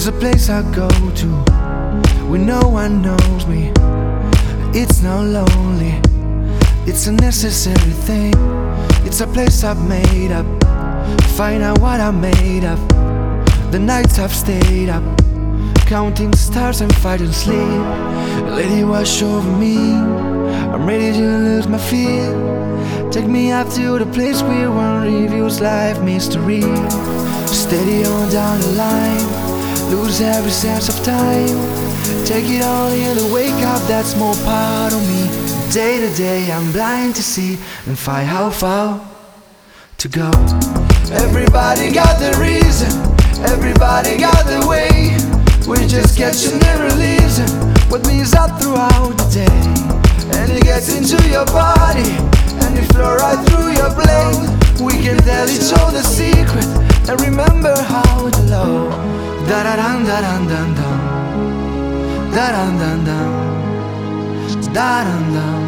There's a place I go to where no one knows me. It's not lonely, it's a necessary thing. It's a place I've made up, find out what I'm made of. The nights I've stayed up, counting stars and fighting sleep. Lady, wash over me, I'm ready to lose my fear. Take me up to the place where one reviews life mystery. Steady on down the line, lose every sense of time. Take it all in and wake up that small part of me. Day to day I'm blind to see and find how far to go. Everybody got the reason, everybody got the way. We just catching and releasing what means up throughout the day. And it gets into your body and it flow right through your brain. We can tell each other secret and remember how to love. Da da dum da dum dum dum, da dum dum dum, da dum dum,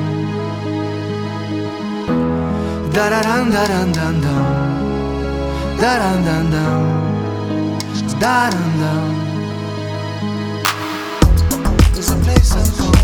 da da dum da dum dum dum, da dum dum dum, da dum dum. There's a place I'm going.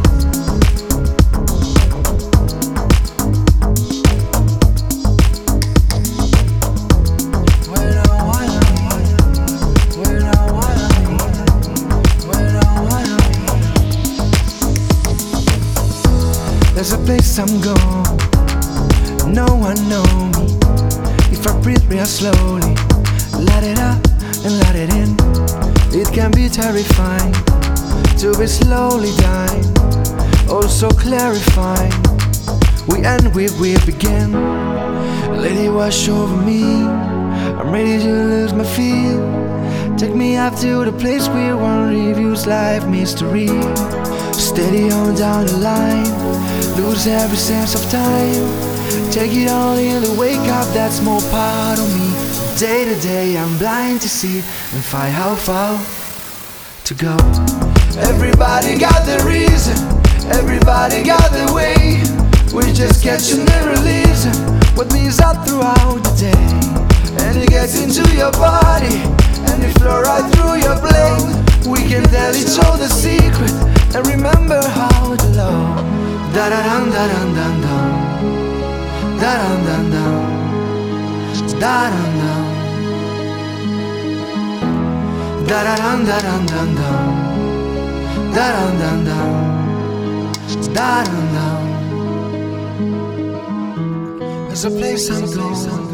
There's a place I'm going, no one know me. If I breathe real slowly, let it up and let it in. It can be terrifying to be slowly dying, also clarifying. We end where we begin. Lady, wash over me, I'm ready to lose my fear. Take me up to the place where one reviews life mystery. Steady on down the line, lose every sense of time. Take it all in and wake up that small part of me. Day to day I'm blind to see and find how far to go. Everybody got the reason, everybody got the way. We just catching and releasing what means up throughout the day. And it gets into your body and it flow right through your brain. We can tell each other secret and remember how to love. Da da dum da dum dum dum, da dum dum dum, da dum dum, da da dum da dum dum dum, da dum dum dum, da dum dum. There's a place I'm going.